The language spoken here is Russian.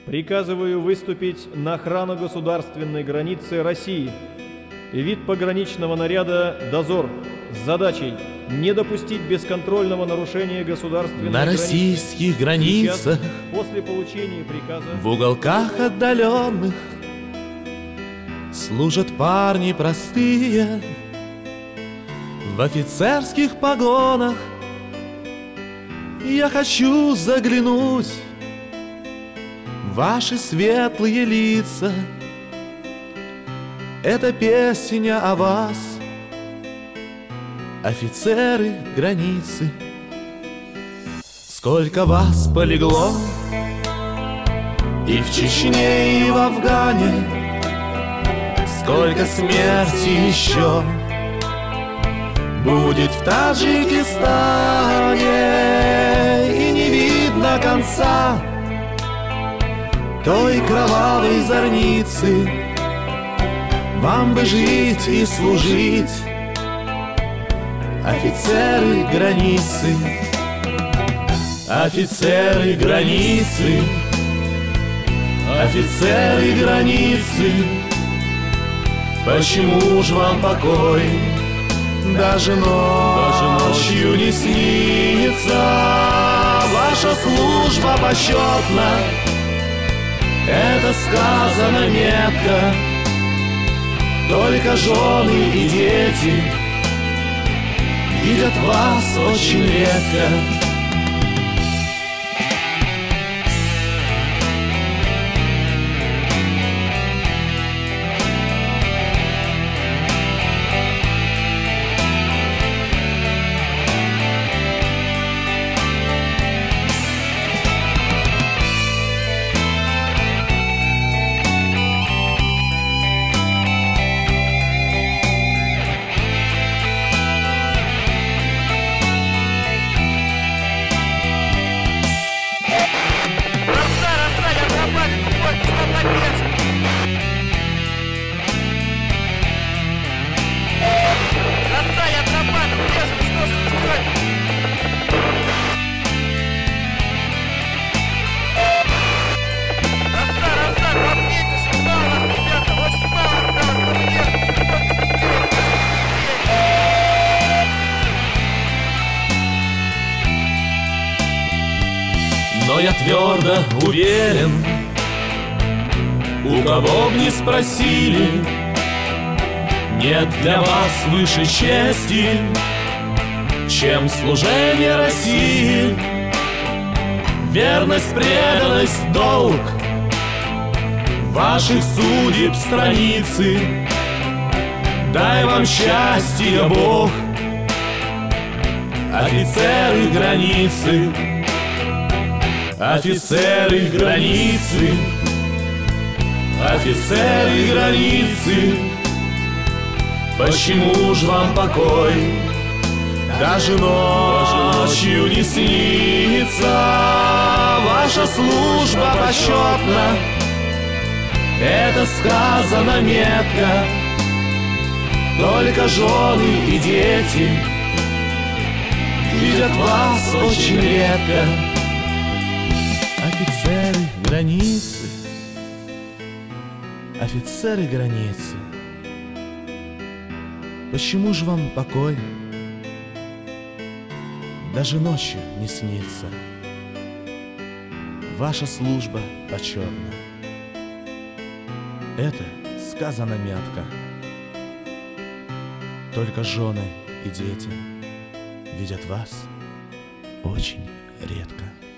приказываю выступить на охрану государственной границы России. Вид пограничного наряда «Дозор» с задачей не допустить бесконтрольного нарушения государственной на границы. российских границах. Сейчас, после получения приказа, в уголках отдаленных служат парни простые в офицерских погонах. Я хочу заглянуть в ваши светлые лица. Это песня о вас, офицеры границы. Сколько вас полегло и в Чечне, и в Афгане, сколько смерти еще будет в Таджикистане, и не видно конца той кровавой зорницы. Вам бы жить и служить, офицеры границы. Офицеры границы, офицеры границы, почему ж вам покой даже ночью не снится? Ваша служба почетна, это сказано метко. Только жены и дети видят вас очень редко. Но я твердо уверен, у кого б ни спросили, нет для вас выше чести, чем служение России. Верность, преданность, долг ваших судеб страницы. Дай вам счастье, Бог, офицеры границы. Офицеры границы, офицеры границы, почему ж вам покой даже ночью не снится? Ваша служба почетна, это сказано метко. Только жены и дети видят вас очень редко. Офицеры границы, офицеры границы, почему же вам покой даже ночью не снится? Ваша служба почетна, это сказано метко. Только жены и дети видят вас очень редко.